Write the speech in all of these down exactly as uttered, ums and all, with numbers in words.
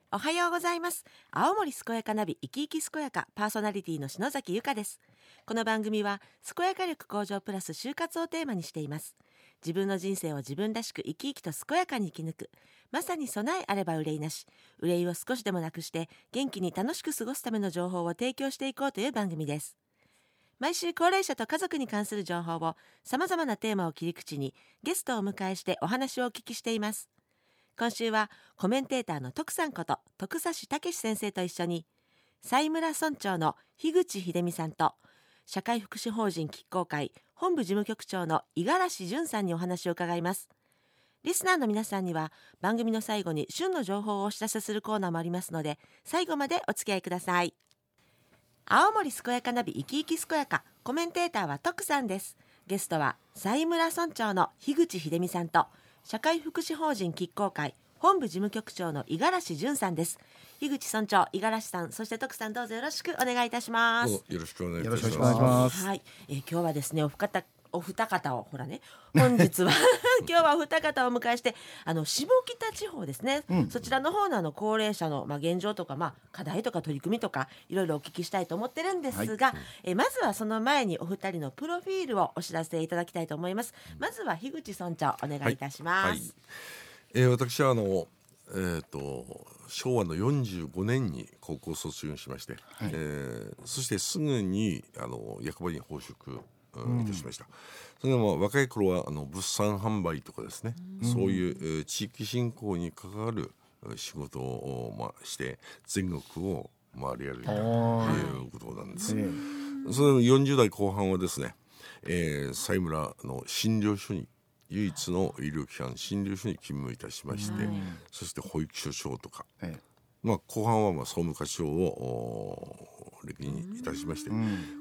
おはようございます。青森健やかナビ生き生き健やかパーソナリティの篠崎由香です。この番組は健やか力向上プラス就活をテーマにしています。自分の人生を自分らしく生き生きと健やかに生き抜く、まさに備えあれば憂いなし、憂いを少しでもなくして元気に楽しく過ごすための情報を提供していこうという番組です。毎週高齢者と家族に関する情報をさまざまなテーマを切り口にゲストをお迎えしてお話をお聞きしています。今週はコメンテーターの徳さんこと徳指武先生と一緒に佐村村長の樋口秀美さんと社会福祉法人菊光会本部事務局長の五十嵐淳さんにお話を伺います。リスナーの皆さんには番組の最後に旬の情報をお知らせするコーナーもありますので、最後までお付き合いください。青森健やかナビ生き生き健やか、コメンテーターは徳さんです。ゲストは佐村村長の樋口秀美さんと社会福祉法人菊光会本部事務局長の五十嵐淳さんです。樋口村長、五十嵐さん、そして徳さん、どうぞよろしくお願いいたします。 よろしくお願いいよたしろしくお願いしま。 ますす。 はい、えー、今日はですねお二方お二方をほらね本日は今日はお二方をお迎えしてあの下北地方ですね、うん、そちらの方のあの高齢者の、まあ、現状とか、まあ、課題とか取り組みとかいろいろお聞きしたいと思ってるんですが、はい、えー、まずはその前にお二人のプロフィールをお知らせいただきたいと思います。まずは樋口村長お願いいたします。はいはい、 えー、私はあのえー、と昭和のよんじゅうごねんに高校卒業しまして、はい、えー、そしてすぐにあの役場に報職いたしました。うん、それでも若い頃はあの物産販売とかですね、うん、そういう、えー、地域振興に関わる仕事を、まあ、して全国を回り歩いたということなんです。それのよんじゅう代後半はですね、えー、佐村の診療所に唯一の医療機関診療所に勤務いたしまして、うん、そして保育所長とか、はい、まあ、後半はまあ総務課長を歴任いたしまして、うん、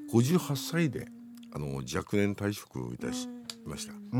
ごじゅうはっさいであの若年退職をいたしました。うん、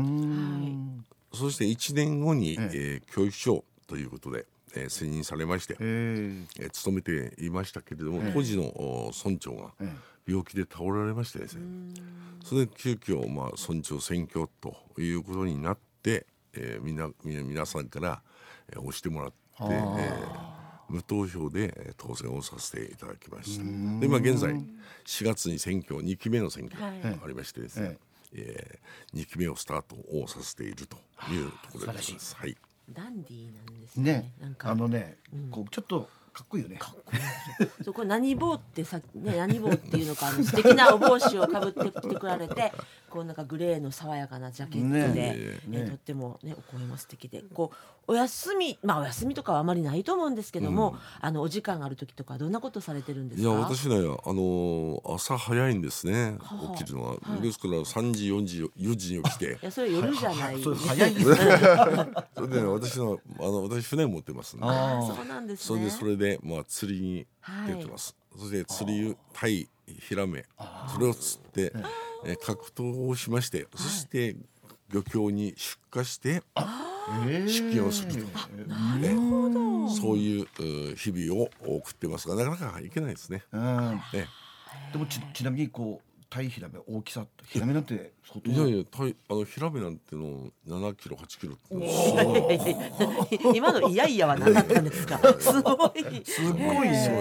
そしていちねんごに、ええー、教育長ということで、えー、選任されまして、えー、勤めていましたけれども、当時の村長が病気で倒られましてですね、それで急遽、まあ、村長選挙ということになって、えー、みな皆さんから、えー、押してもらって、えー、無投票で当選をさせていただきました。で、今現在しがつに選挙にきめの選挙がありましてですね、はい、えー、にきめをスタートをさせているというところでございます。はい、 ダンディーなんですね。 ね、なんかあのね、うん、こうちょっとかっこいいよね。 かっこいい。そこ何帽ってさ、ね、何帽っていうのか、あの素敵なお帽子をかぶってきてくられて、こうなんかグレーの爽やかなジャケットで、ねねね、とってもねお声も素敵で、こうお休み、まあお休みとかはあまりないと思うんですけども、うん、あのお時間がある時とかどんなことされてるんですか？ いや、私ね、あの朝早いんですね、はあ、起きるのは、はい、ですからさんじよじよじに起きて、 いやそれ夜じゃない、 それ早いですね。 それで、ね、私のあの私船持ってますんで、 あ、そうなんですね。 それでそれでまあ釣りに出てます。はい、そして釣りタイヒラメ、それを釣って、えー、格闘をしまして、そして漁協に出荷して出勤をすると、 なるほど、 そういう日々を送ってますが、なかなかいけないですね。うん、 ね、でも ち, ちなみにこうタイヒラメ大きさってヒラメなんて相当、 いやいや、タイあのヒラメなんてのななキロはちキロって今のいやいやは何だったんですか？すごいすごいですよ。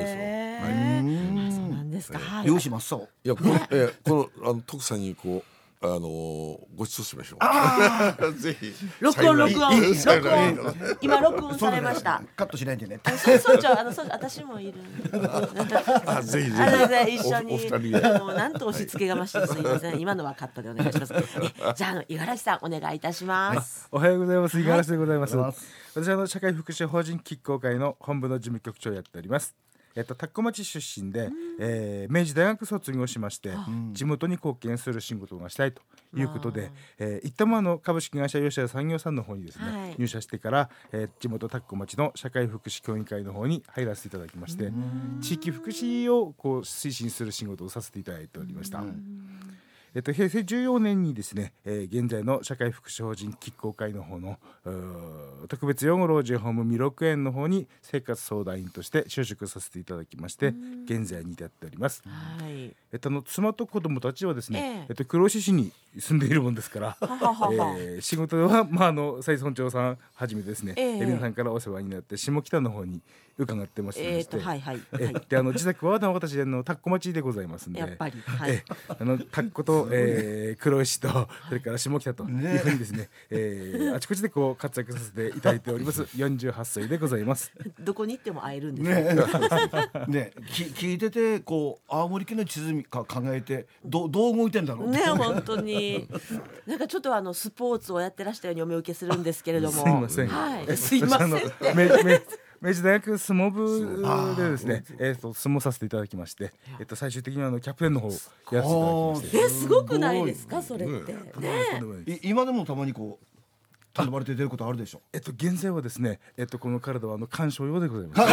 漁師真っ青。 いや、この、えー、このあの徳さんにこうあのー、ご馳走しましょう。ぜひ録音録音録音今録音されました。 カットしないでね。 村長、あの私もいる。 あ、ぜひぜひ一緒に。お二人でもうなんと押し付けがましい、すいません。今のはカットでお願いします。じゃあ、あの五十嵐さんお願いいたします。 はい、おはようございます。五十嵐でございます。はい、私はあの社会福祉法人菊光会の本部の事務局長をやっております。えっと、田子町出身で、えー、明治大学卒業しまして、うん、地元に貢献する仕事がしたいということで、えー、一旦もあの株式会社吉田産業さんの方にですね、はい、入社してから、えー、地元田子町の社会福祉協議会の方に入らせていただきまして、地域福祉をこう推進する仕事をさせていただいておりました。 えっと、平成じゅうよねんにですね、えー、現在の社会福祉法人吉光会の方の特別養護老人ホーム弥勒園の方に生活相談員として就職させていただきまして現在に至っております。 はい、 えっと、あの妻と子供たちはですね、 えええっと、黒石市に住んでいるもんですからははははえー、仕事は、まあ、あの蔡村長さんはじめですね、 ええ皆さんからお世話になって下北の方に伺ってまして、 えーとはいはいはいえであの自宅は私あの田子町でございますんで、 やっぱり、はい、 えあの田子と、えー、黒石とそれから下北というふうにですね、えー、あちこちでこう活躍させていただいておりますよんじゅうはっさいでございます。 どこに行っても会えるんですねよ、 ねき聞いててこう青森県の地図か考えてどどう動いてんだろうね本当になんかちょっとあのスポーツをやってらしたようにお見受けするんですけれどもすいません、 はい、すいませんってめめ明治大学相撲部でですね、えー、と相撲させていただきまして、えー、と最終的にあのキャプテンの方をやらせていただきまして、 えすごくないですかそれって、ねい今でもたまにこう頼まれて出ることあるでしょ。 えっと現在はですね、えっとこの体はあの鑑賞用でございます。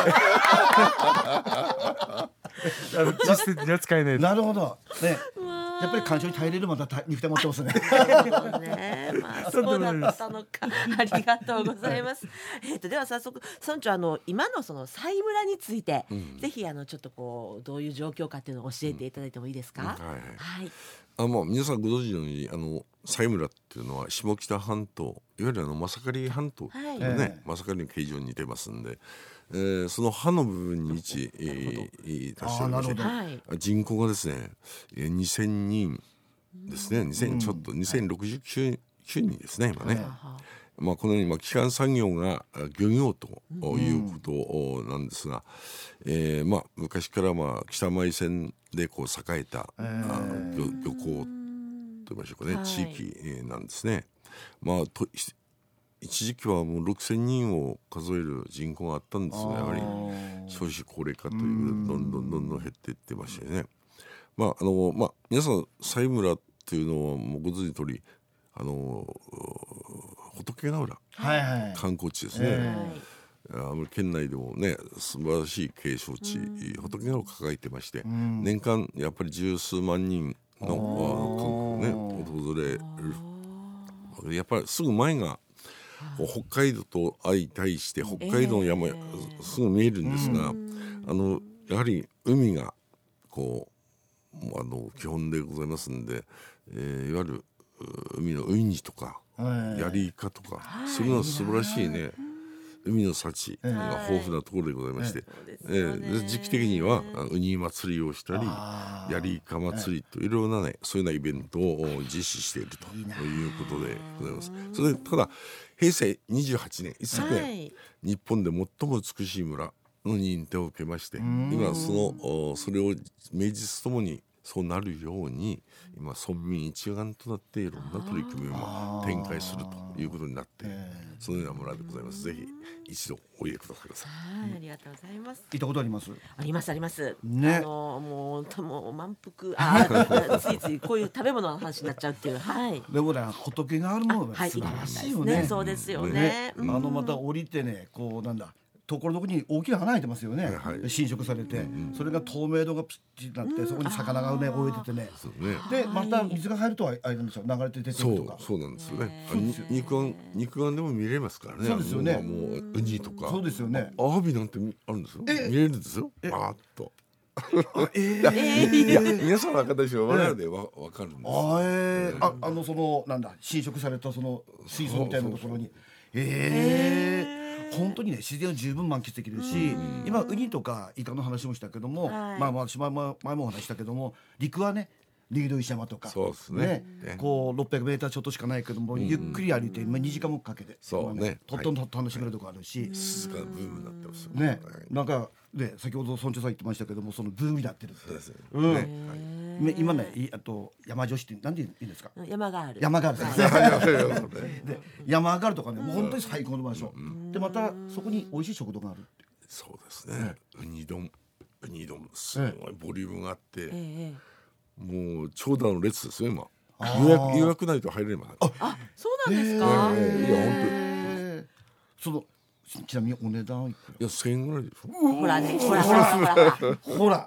あの実質には使えない。 なるほどね。やっぱり感情に耐えれるまた肉体持ってますね。 ねまあそうだったのかありがとうございます。えっとでは早速村長あの今のその西村について、うん、ぜひあのちょっとこうどういう状況かっていうのを教えていただいてもいいですか。 うん、はい、 はい、 あまあ皆さんご存知のようにあの西村っていうのは下北半島いわゆるあの正刈半島のね、はい、正刈の形状に似てますんで、えー、その歯の部分に位置、えー、いたしておりまして、はい、人口がですねにせんにんですね、にせんちょっと、うん、にせんろくじゅうきゅうにんですね今ね、はい、まあ、このようにまあ基幹産業が漁業ということなんですが、うんえーまあ、昔からまあ北前線でこう栄えた、えー、漁, 漁港といいましょうかね、はい、地域なんですね。まあと一時期はもうろくせんにんを数える人口があったんですが、やはり少子高齢化というどんどんどんどん減っていってましてね、まああのまあ、皆さん西村っていうのはもうご存知の通りあの仏ヶ浦、はいはい、観光地ですね、えー、あの県内でもね素晴らしい景勝地、仏ヶ浦を抱えてまして、年間やっぱり十数万人の観光ね訪れる。やっぱりすぐ前が北海道と相対して北海道の山、えー、すぐ見えるんですが、あのやはり海がこうあの基本でございますんで、えー、いわゆる海のウニとか、はい、ヤリイカとか、はい、そういうのは素晴らしいね、海の幸が豊富なところでございまして、はいえー、時期的にはウニ祭りをしたりヤリイカ祭りといろいろなねそういうようなイベントを実施しているということでございます。それでただ平成にじゅうはちねん一昨年、はい、日本で最も美しい村の認定を受けまして、今そのそれを名実ともにそうなるように今村民一丸となっていろんな取り組みを展開するということになってそのような村でございます。ぜひ一度お入れください。 はい、ありがとうございます。 行ったことあります？ ありますあります。 ね、 あのもうもう満腹あついついこういう食べ物の話になっちゃうっていう。はい。 でもね仏があるのが素晴らしいよね。 はい、そうですよね。ねうん、あのまた降りてねこうなんだ。ところどころに大きな花開いてますよね、はいはい、浸食されて、うんうん、それが透明度がピッチリなって、うん、そこに魚がね泳いでてね、ねでまた水が入るとあれなんですよ流れて出てるとかそうそうなんですよね。肉眼肉眼でも見れますからね。 そうですよね。 もうウニとかそうですよね。 アワビなんてあるんですよ。見れるんですよ。バーッとえー、 いや皆さんの方でしょ我々でわ分かるんです。 あ、えー、ああのそのなんだ浸食されたその水槽みたいなところにええー本当にね自然を十分満喫できるし、今ウニとかイカの話もしたけども、はい、まあまあ前も前もお話したけども陸はねリード石山とかそうですね、 ねこうろっぴゃくメーターちょっとしかないけども、うん、ゆっくり歩いて、まあ、にじかんもかけてそうね、 とっても楽しめるとこあるし、 静かなブームになってますよね。なんかね先ほど村長さん言ってましたけどもそのブームになってるって、うんねはい、今ねあと山女子って何で言うんですか？ 山がある山があるで山があるとかねもう本当に最高の場所、うん、でまたそこに美味しい食堂があるってそうですね、うん、ウニ丼ウニ丼すごいボリュームがあって、ええ、もう長蛇の列ですよ今予約予約ないと入れません。 ああそうなんですか、 えー、いや本当そのちなみにお値段いくら？ いやせんえんぐらいでしょ。 ほらねほらほらほらほら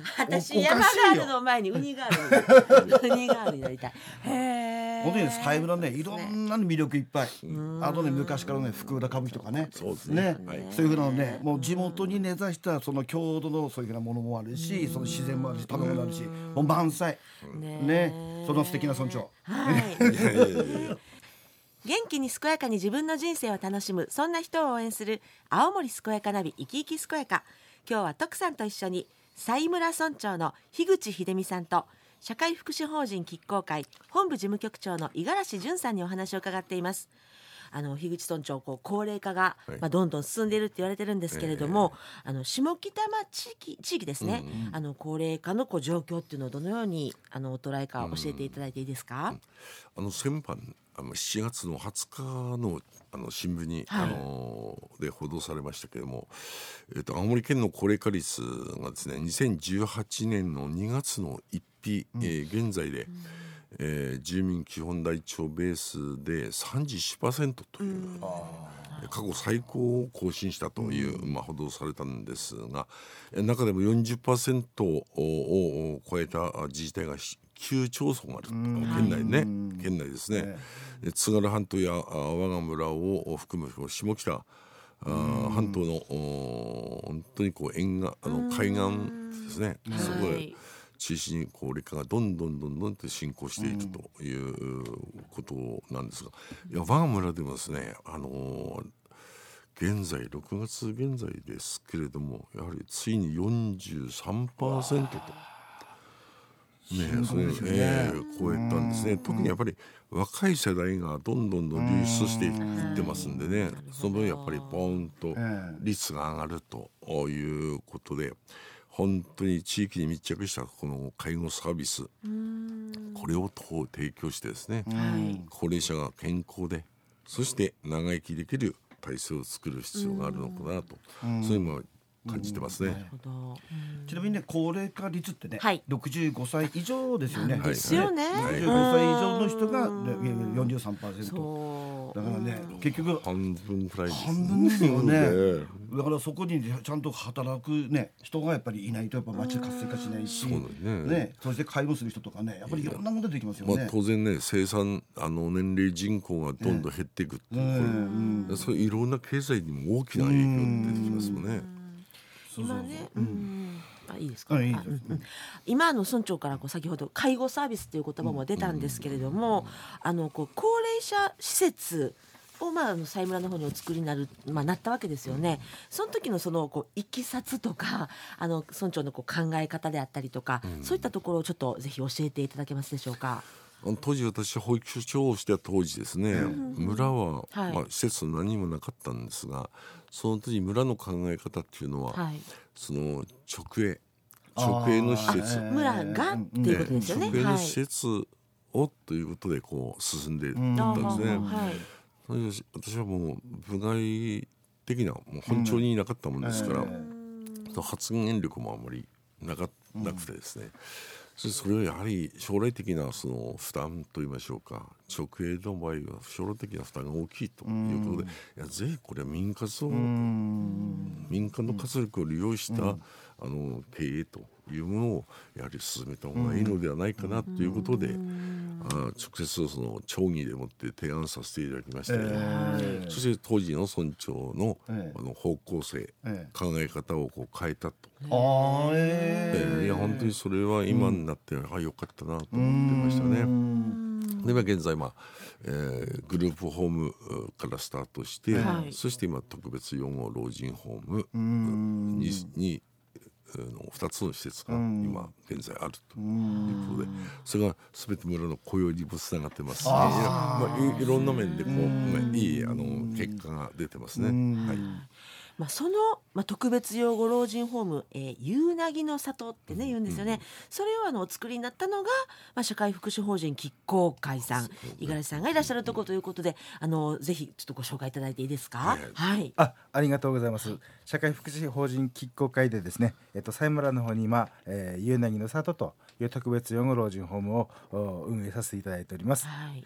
私おか山しいよガールの前にウニガールウニガールになりたい。へー本当にねサイムラねいろんな魅力いっぱい、あとね昔からね福浦歌舞伎とかねそうですねね、 はいそういうふうなのねもう地元に根ざしたその郷土のそういうふうなものもあるし、その自然もあるし食べ物もあるし、もう満載ねね、その素敵な村長はい元気に健やかに自分の人生を楽しむ、そんな人を応援する青森健やかナビ生き生き健やか。今日は徳さんと一緒に佐井村村長の樋口秀美さんと社会福祉法人菊光会本部事務局長の五十嵐淳さんにお話を伺っています。あの樋口村長、こう高齢化が、 はいまあ、どんどん進んでいるって言われてるんですけれども、あの下北町地域、地域ですね、あの高齢化のこう状況っていうのをどのようにあのお捉えか教えていただいていいですか？ あの先般あのしちがつのはつかのあの新聞に、 はいあので報道されましたけれども、えっと青森県の高齢化率がですねにせんじゅうはちねんのにがつのいっ日、えー現在で、えー住民基本台帳ベースで さんじゅういちパーセント という、過去最高を更新したという、まあ、報道されたんですが、えー中でも よんじゅっパーセント をを超えた自治体がきゅう町村あると、県内ね、県内ですね、で津軽半島やあ我が村を含む下北あ半島のお本当にこう沿岸あの海岸ですね、そこではい中心に高齢化がどんどんどんどんと進行しているということなんですが、いや我が村でもですね、あのー現在ろくがつ現在ですけれども、やはりついに よんじゅうさんパーセント と。ね、それ、えー超えたんですね。特にやっぱり若い世代がどんどんどん流出していってますんでね、その分やっぱりポーンと率が上がるということで、本当に地域に密着したこの介護サービス、これを提供してですね、 はい高齢者が健康でそして長生きできる体制を作る必要があるのかなと、そういうのを感じてますね。 なるほど。 ちなみにね高齢化率ってね、 はいろくじゅうごさい以上ですよね。 なんですよねろくじゅうごさい以上の人がねよんじゅうさんパーセント。 そうだからね結局半分くらいですね。 半分ですよねね。 だからそこにちゃんと働くね人がやっぱりいないとやっぱ街活性化しないし、 そうだねねそして介護する人とかねやっぱりいろんな問題出てきますよね。 まあ、当然ね生産あの年齢人口がどんどん減っていくっていう、これそういういろんな経済にも大きな影響が出てきますもんね。 今ね、うんあいいですか。 うんいいですあうんうん今あの村長からこう先ほど介護サービスという言葉も出たんですけれども、あのこう高齢者施設をまああの佐井村の方にお作りになる、まあ、なったわけですよね。その時のそのこういきさつとかあの村長のこう考え方であったりとか、そういったところをちょっとぜひ教えていただけますでしょうか。 あの当時私保育所長をしてた当時ですね、村は、 はいまあ、施設何もなかったんですが、その時村の考え方っていうのは、 はいその直営直営の施設、 村がっていうことですよね。 直営のはい施設をということでこう進んでいったんですね。 あはいそれで私はもう部外的なもう本庁にいなかったもんですから、発言力もあまりなかなくてですね、それそれはやはり将来的なその負担といいましょうか、直営の場合は将来的な負担が大きいということで、いやぜひこれは民活を民間の活力を利用した、あの経営というものをやはり進めた方がいいのではないかなということで、あ直接その町議でもって提案させていただきまして、そして当時の村長の,、 ええあの方向性、 ええ考え方をこう変えたと。 あーえーえーいや本当にそれは今になって、あ良かったなと思ってましたね。で今現在、まあえーグループホームからスタートして、 はいそして今特別養護老人ホームににあのふたつの施設が今現在あるということで、それが全て村の雇用にもつながってますし、いやまあ、い, いろんな面でこう、まあ、いいあの結果が出てますね。はいまあ、その、まあ、特別養護老人ホーム、えー、夕なぎの里ってね言うんですよね、それをあのお作りになったのが、まあ、社会福祉法人菊光会さん、五十嵐さんがいらっしゃるところということで、あのぜひちょっとご紹介いただいていいですか。 はいはいあ、ありがとうございます。社会福祉法人菊光会でですね、えっと佐井村の方に今、えー、夕なぎの里という特別養護老人ホームをお運営させていただいております。 はい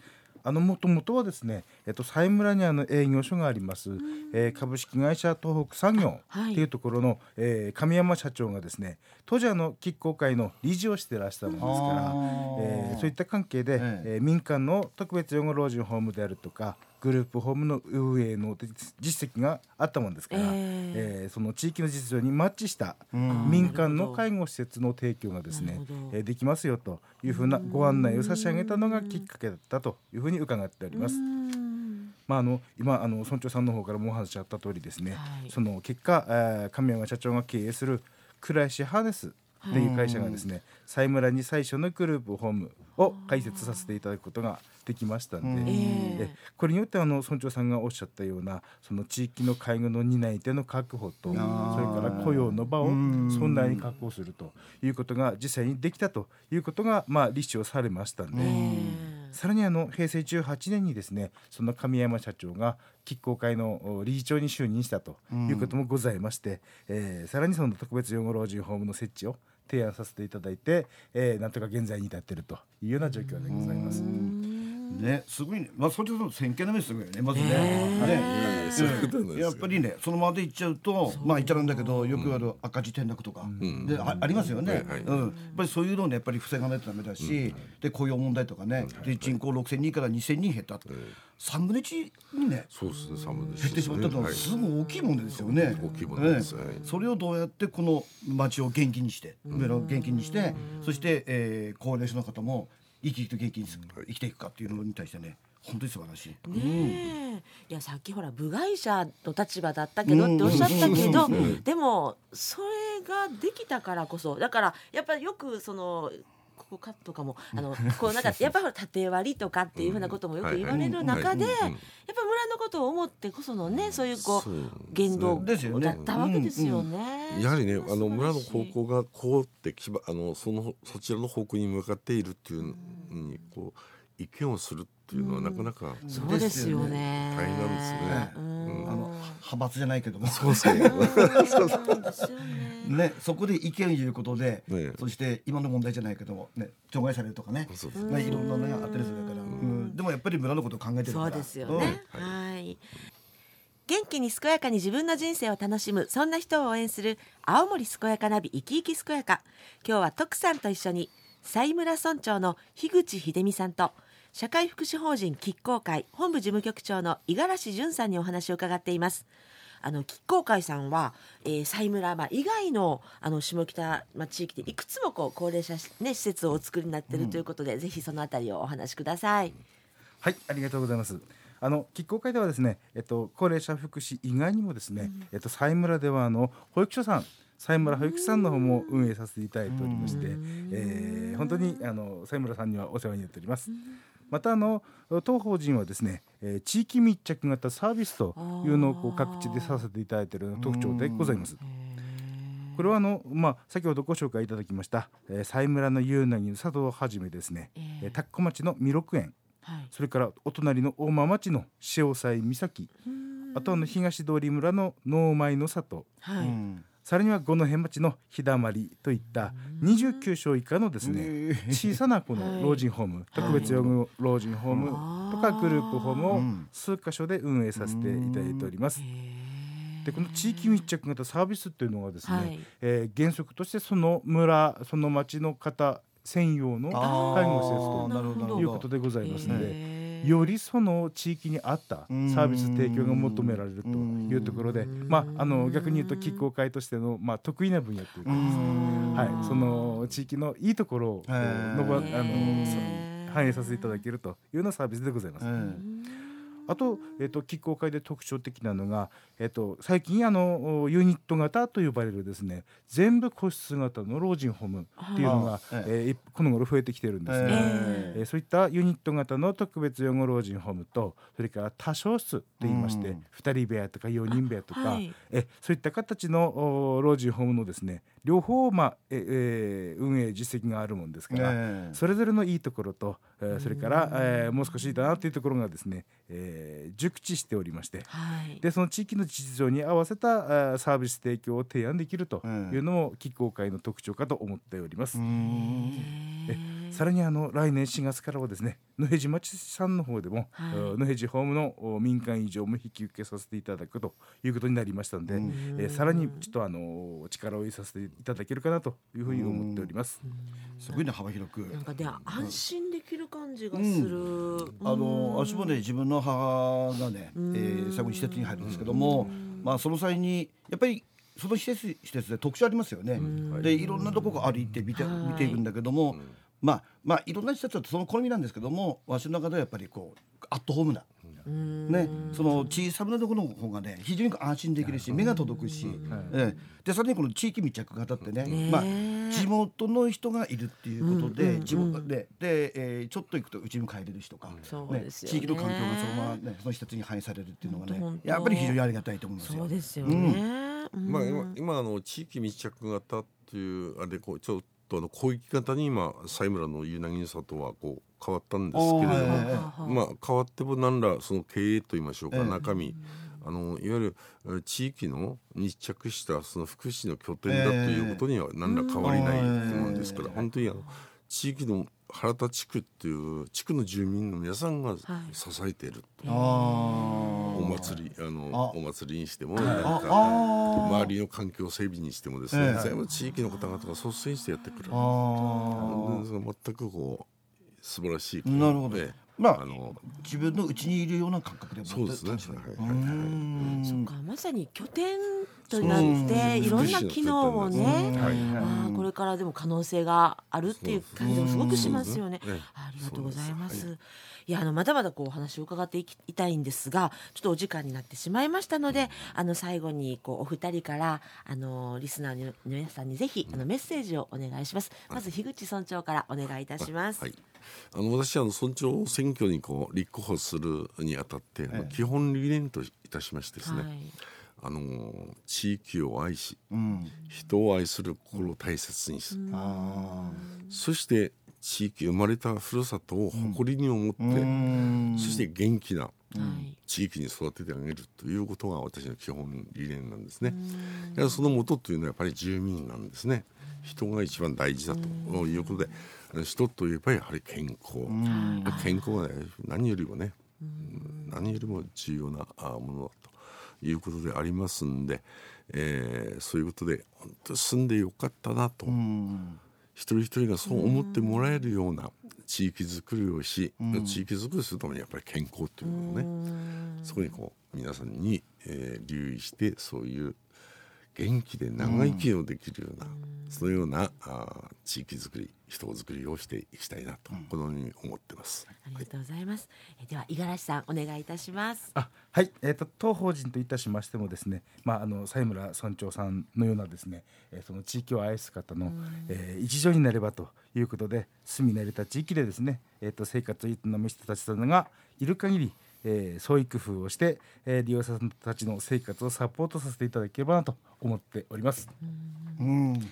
あのもともとはですね、えっと、佐井村にあの営業所があります、えー、株式会社東北産業っていうところの、はい、えー、神山社長がですね、当時あの亀甲会の理事をしてらしたものですから、えー、そういった関係で、ええー、民間の特別養護老人ホームであるとかグループホームの運営の実績があったものですから、えーえー、その地域の実情にマッチした民間の介護施設の提供がですね、えー、できますよというふうなご案内を差し上げたのがきっかけだったというふうに伺っております。まあ、あの今あの村長さんの方からもお話あった通りですね、はい、その結果、えー、神山社長が経営する倉石ハーネスという会社がですね、佐井村に最初のグループホームを開設させていただくことができましたので、えこれによってあの村長さんがおっしゃったようなその地域の介護の担い手の確保と、それから雇用の場を存在に確保するということが実際にできたということが、まあ、立証されましたので、さらにあの平成じゅうはちねんにですね、その神山社長が亀甲会の理事長に就任したということもございまして、えー、さらにその特別養護老人ホームの設置を提案させていただいて、えー、なんとか現在に至っているというような状況でございます。 ね、すごいね、まあ、それの先見の目すごいよね、まずね、ね、うん、やっぱりね、そのままでいっちゃうと、まあ言っちゃうんだけど、よくある赤字転落とか、うん、で あ, ありますよね、はい、うん、やっぱりそういうのをね、やっぱり防がないとダメだし、うん、で雇用問題とかね、うん、で人口ろくせんにんからにせんにん減った、うん、さんぶんのいちにね、 そうですね、さんぶんのいち減ってしまったのはすごい大きいものですよね、はい、 大きいものです、 ね、それをどうやってこの町を元気にして、うん、元気にして、そして、えー、高齢者の方も生き生きと元気に生きていくかっていうのに対してね、本当に素晴らしい。 ねえ、うん、いやさっきほら部外者の立場だったけどっておっしゃったけど、でもそれができたからこそだからやっぱりよくそのここカットかもあのこうなんかやっぱり縦割りとかっていうふうなこともよく言われる中で、やっぱ村のことを思ってこそのね、そういうこう言動だったわけですよね。 やはりね、あの村の方向がこうってきばあのそのそちらの方向に向かっているっていうのにこう意見をするっていうのはなかなか、 うん、そうですよね、 大変なんですね、 うん、あの派閥じゃないけども、 そうそうね、そこで意見を言うことで、ね、そして今の問題じゃないけども、ね、除外されるとかね、そうそう、ね、いろんなのがあったりするから、うん、でもやっぱり村のことを考えてるから、 そうですよね、うん、はい、元気に健やかに自分の人生を楽しむ、そんな人を応援する青森健やかナビ生き生き健やか。今日は徳さんと一緒に佐井村村長の樋口秀美さんと社会福祉法人亀甲会本部事務局長の五十嵐淳さんにお話を伺っています。あの亀甲会さんは、えー、佐井村、まあ、以外 の, あの下北、まあ、地域でいくつもこう高齢者、ね、施設をお作りになっているということで、うん、ぜひそのあたりをお話しください。 はい、ありがとうございます。あの亀甲会ではですね、えっと、高齢者福祉以外にもですね、うん、えっと、佐井村ではあの保育所さん佐井村保育士さんの方も運営させていただいておりまして、えー、本当にあの佐井村さんにはお世話になっております。またあの当法人はですね、えー、地域密着型サービスというのをこう各地でさせていただいている特徴でございます。これはあの、まあ、先ほどご紹介いただきました、えー、佐井村の夕凪の里をはじめですね、えー、田子町の弥勒園、はい、それからお隣の大間町の潮西岬、あとあの東通村の能舞の里、はい、さらには五戸町の日だまりといったにじゅうきゅうしょう以下のですね、小さなこの老人ホーム、はい、特別養護老人ホームとかグループホームを数カ所で運営させていただいております。でこの地域密着型サービスというのはですね、はい、えー、原則としてその村その町の方専用の介護施設ということでございますので、よりその地域に合ったサービス提供が求められるというところで、まあ、あの逆に言うと亀甲会としての、まあ、得意な分野というかですね、はい、その地域のいいところをのばあの反映させていただけるというようなサービスでございます。あと、えー、と亀甲会で特徴的なのが、えー、と最近あのユニット型と呼ばれるですね、全部個室型の老人ホームっていうのが、えー、この頃増えてきてるんですね、えーえー、そういったユニット型の特別養護老人ホームと、それから多床室といいまして、うん、ふたり部屋とかよにん部屋とか、はい、えそういった形の老人ホームのですね両方、まあええー、運営実績があるもんですから、えー、それぞれのいいところと、えー、それから、えー、もう少しいいかなというところがですね、えーえー、熟知しておりまして、 はい、 でその地域の実情に合わせたあサービス提供を提案できるというのも機構会の特徴かと思っております。えさらにあの来年しがつからはですね、野辺地町さんの方でも、はい、野辺地ホームの民間移住も引き受けさせていただくということになりましたので、えさらにちょっとあの力を入れさせていただけるかなというふうに思っております。 すごいね、幅広くなんかで安心できる感じがする、うん、 あの私もね自分の母がね、えー、最後に施設に入るんですけども、まあ、その際にやっぱりその施設、施設で特徴ありますよね。でいろんなところ歩いて見て、見ているんだけども、はい、まあまあいろんな施設はその好みなんですけども、私の中ではやっぱりこうアットホームな、ね、その小さめのところの方がね非常に安心できるし目が届くし、えー、でさらにこの地域密着型ってね、ね、まあ、地元の人がいるっていうことで、うんうんうん、地元で、で、えー、ちょっと行くとうちに帰れるしとか、ねね、地域の環境がそのまま、ね、その施設に反映されるっていうのがねやっぱり非常にありがたいと思いますよ。 そうですよね、 うん、まあ、今, 今あの地域密着型っていうあれでこうちょっとあの広域型に今西村の湯渚里はこう変わったんですけれども、まあ、変わっても何らその経営といいましょうか、中身、あのいわゆる地域の密着したその福祉の拠点だということには何ら変わりないと思うんですから、本当にあの地域の原田地区っていう地区の住民の皆さんが支えていると、はい、お祭りあのお祭りにしてもなんか周りの環境整備にしてもですね、全部地域の方々が率先してやってくる。全くこう素晴らしい。 なるほど、ね、まあ、あの自分のうちにいるような感覚でもそうですね、はいはいはい、 そうか、まさに拠点となっていろんな機能もね、あこれからでも可能性があるっていう感じもすごくしますよね。ありがとうございます。はい、いやあのまだまだこうお話を伺っていきたいんですが、ちょっとお時間になってしまいましたので、あの最後にこうお二人からあのリスナーの皆さんにぜひあのメッセージをお願いします。まず樋口村長からお願いいたします。 はい、あの私はあの村長選挙にこう立候補するにあたって、まあ、基本理念といたしましてですね、はい、あの地域を愛し、うん、人を愛する心を大切にする、うん、そして地域生まれたふるさとを誇りに思って、うん、そして元気な地域に育ててあげるということが私の基本理念なんですね。うん、その元というのはやっぱり住民なんですね。人が一番大事だということで、うん、人といえばやはり健康、うん、健康が、ね、何よりもね、うん、何よりも重要なものだということでありますんで、えー、そういうことで本当に住んでよかったなと、うん、一人一人がそう思ってもらえるような地域づくりをし、うん、地域づくりするためにやっぱり健康というのをね、うん、そこにこう皆さんに、えー、留意してそういう元気で長生きをできるような、うん、そのようなあ地域づくり、人づくりをしていきたいなと、うん、このように思ってます。 ありがとうございます。はい、では五十嵐さんお願いいたします。 あ、はい、えーと、当法人といたしましてもですね、まあ、あの西村村長さんのようなですね、えー、その地域を愛す方の、うん、えー、一助になればということで、住み慣れた地域でですね、えーと、生活を営む人たちというのがいる限り、えー、創意工夫をして、えー、利用者さんたちの生活をサポートさせていただければなと思っております。 うん、はい、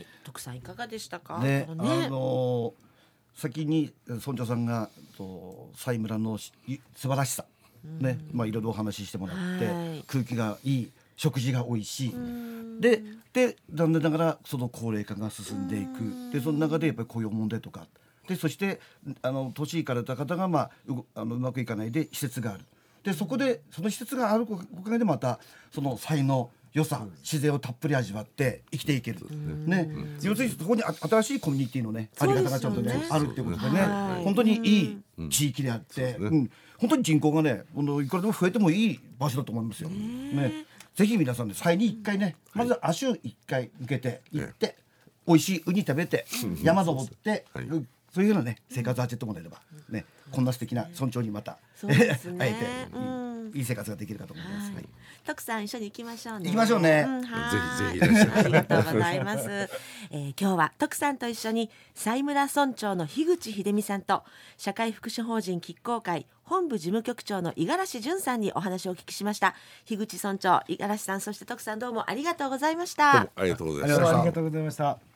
徳さんいかがでしたか。 ね、ね、あのー、先に村長さんがと西村の素晴らしさ、ね、まあ、いろいろお話ししてもらって、空気がいい、食事が美味しい、でで残念ながらその高齢化が進んでいく、でその中でやっぱり雇用問題とかで、そしてあの年いかれた方が、まあ、う, あのうまくいかないで施設がある、でそこでその施設があるおかげでまたその才能良さ、自然をたっぷり味わって生きていける、ね、要するにそこに新しいコミュニティのねあり方がちゃんとねあるっていうことでね、本当にいい地域であって、うんうん、本当に人口がねいくらでも増えてもいい場所だと思いますよ、ね、ぜひ皆さんで再にいっかいね、まず足をいっかい向けて行って、美味しいウニ食べて、山登って、はい、そういうようなね生活を味わってもらえれば、ね、こんな素敵な村長にまた、ね、会えて、うん、いい生活ができるかと思います。はい、 徳さん一緒に行きましょうね。 行きましょうね。 うん、 ぜひぜひいらっしゃい。 ありがとうございます。えー、今日は徳さんと一緒に西村村長の樋口秀美さんと社会福祉法人菊光会本部事務局長の五十嵐淳さんにお話をお聞きしました。樋口村長、五十嵐さん、そして徳さん、どうもありがとうございました。 どうもありがとうございました。 ありがとうございました。